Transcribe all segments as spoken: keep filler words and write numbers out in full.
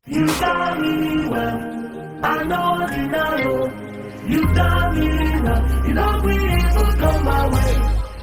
You got me well, I know you know. You got me well, you know we will come my way.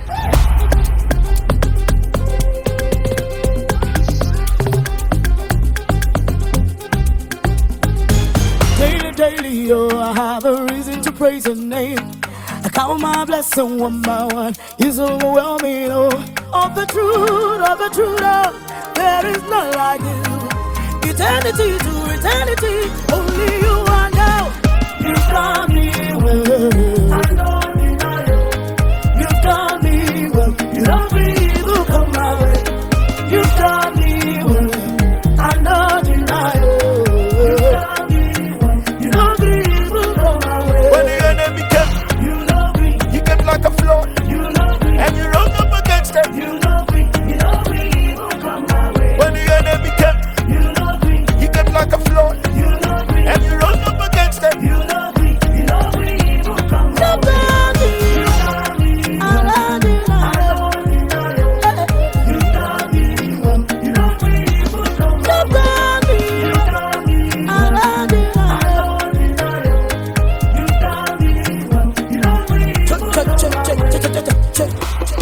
Daily, daily, oh, I have a reason to praise your name. I count my blessing one by one. It's overwhelming, oh. Of the truth, of the truth, oh, there is none like you. Eternity to eternity, only you I know. You got me well, I know you know. You got me well, you don't believe will come my way. You got me well, I know you know. You got me well, you don't believe will come my way. When the enemy came, you love me, he came like a flood, you love me, and you rose up against them. you love me, you don't believe will come my way. When the enemy came, You love me, he came like a flood, you love me, and you rose up against them. you love me, you love me, will come my way. You got me, I love you, I love you, you got me, you love me, will come my way. You got me, I love you, I love you, you got me, you love me, will check, check, check, check, check, check, check.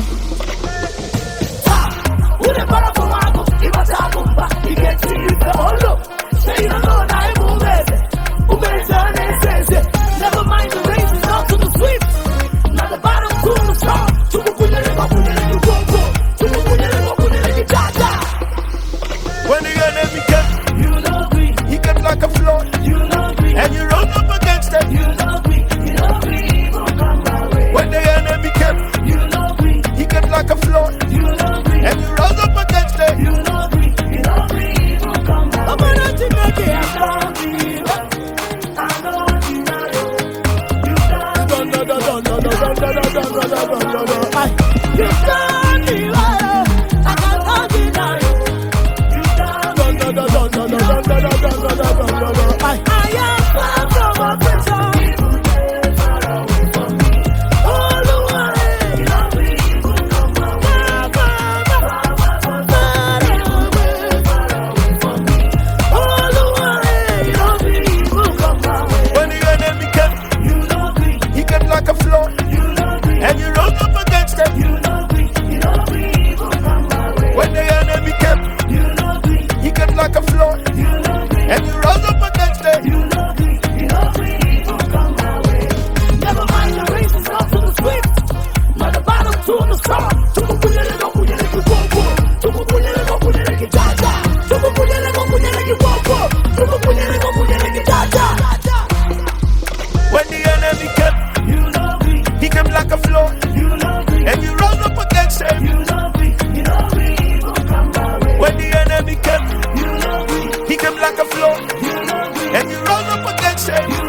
Ule para kwa wako, imatabumba, igeti yuta olo. Say you know na imu umeze, umeze aneseze. Never mind the races, not to the sweep. Now the bottom to the top. Tuku kunyele kwa kunyele kigongo. Tuku kunyele kwa kunyele kitata. When the enemy came, You love me, he came like a flood, you love me, and you rose up against them. you love me, you love me, will come my way. When the enemy came, You love me, he came like a flood, you love me, and you rose up against them. you love me, you love me, will come my I'm way. gonna take You it. got me well, I know you know. You got Dun, dun, dun, dun, dun, dun, dun, dun, dun, dun, dun, dun, dun. Aye. You got me well, I can't deny it. you got Dun, dun, dun, dun, dun, dun, dun, dun, dun, dun, dun, dun, dun, dun. Aye. I am far from oppression. All the way. you love me, will come my way. Far, far, far, far away. All the way. You love me, will come my way. When the enemy came, You love me, he came like a flood, you love me, and you rose up against them. you love me, you love me, will come my way. When the enemy came, You love me, he came like a flood, you love me, and you rose up against them. you love me, you love me, will come my way. Never mind the races, not to the swift. Not the bottom to the top. Tuku kunyele go kunyele kigongo. Tuku kunyele go kunyele kitata. Tuku kunyele go kunyele kigongo. Tuku kunyele go kunyele kitata. When the enemy came, You love me, he came like a flood, you love me, and you rose up against them. you love me, you love me, will come my way. When the enemy came, You love me, he came like a flood, you love me, and you rose up against them. you